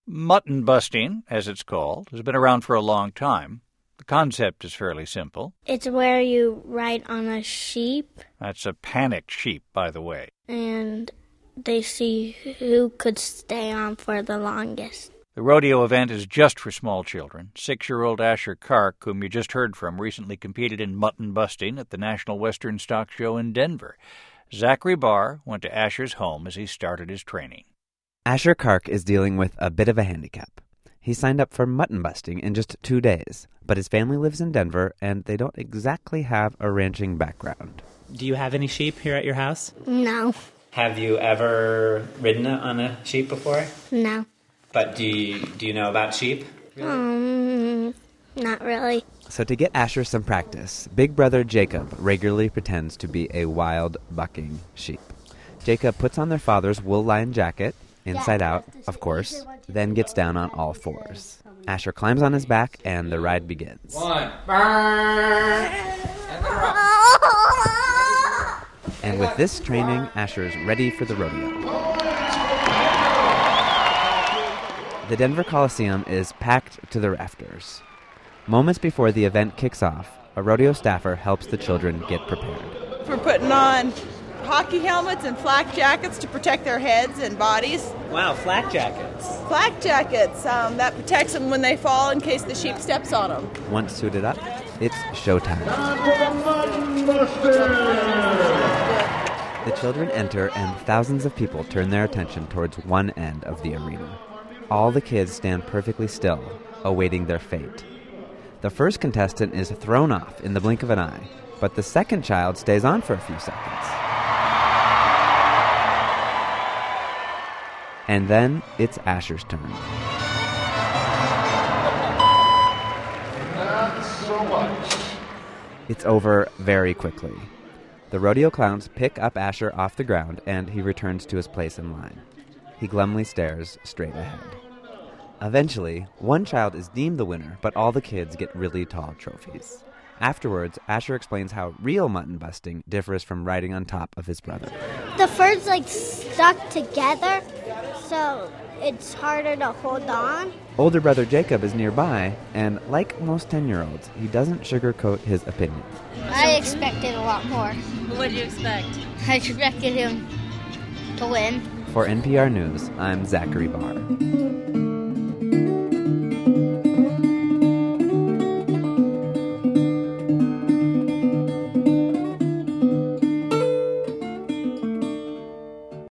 Mutton busting, as it's called, has been around for a long time. The concept is fairly simple. It's where you ride on a sheep. That's a panicked sheep, by the way. And they see who could stay on for the longest. The rodeo event is just for small children. 6-year-old Asher Kark, whom you just heard from, recently competed in mutton busting at the National Western Stock Show in Denver. Zachary Barr went to Asher's home as he started his training. Asher Kark is dealing with a bit of a handicap. He signed up for mutton busting in just 2 days, but his family lives in Denver, and they don't exactly have a ranching background. Do you have any sheep here at your house? No. Have you ever ridden on a sheep before? No. But do you know about sheep? Not really. So to get Asher some practice, big brother Jacob regularly pretends to be a wild bucking sheep. Jacob puts on their father's wool-lined jacket, inside out, of course, then gets down on all fours. Asher climbs on his back, and the ride begins. 1, burn, and then rock. And with this training, Asher's ready for the rodeo. The Denver Coliseum is packed to the rafters. Moments before the event kicks off, a rodeo staffer helps the children get prepared. We're putting on hockey helmets and flak jackets to protect their heads and bodies. Wow, flak jackets. Flak jackets, that protects them when they fall in case the sheep steps on them. Once suited up, it's showtime. The children enter, and thousands of people turn their attention towards one end of the arena. All the kids stand perfectly still, awaiting their fate. The first contestant is thrown off in the blink of an eye, but the second child stays on for a few seconds. And then it's Asher's turn. Not so much. It's over very quickly. The rodeo clowns pick up Asher off the ground, and he returns to his place in line. He glumly stares straight ahead. Eventually, one child is deemed the winner, but all the kids get really tall trophies. Afterwards, Asher explains how real mutton busting differs from riding on top of his brother. The fur's stuck together, so it's harder to hold on. Older brother Jacob is nearby, and like most 10-year-olds, he doesn't sugarcoat his opinion. I expected a lot more. What did you expect? I expected him to win. For NPR News, I'm Zachary Barr.